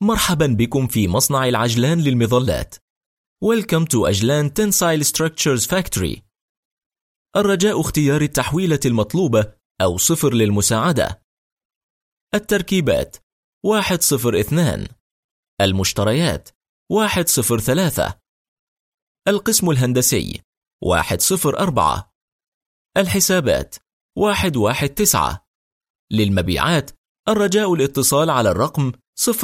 مرحبا بكم في مصنع العجلان للمظلات. Welcome to أجلان Tensile Structures Factory. الرجاء اختيار التحويلة المطلوبة أو 0 للمساعدة. التركيبات 102. المشتريات 103. القسم الهندسي 104. الحسابات 119. للمبيعات الرجاء الاتصال على الرقم 0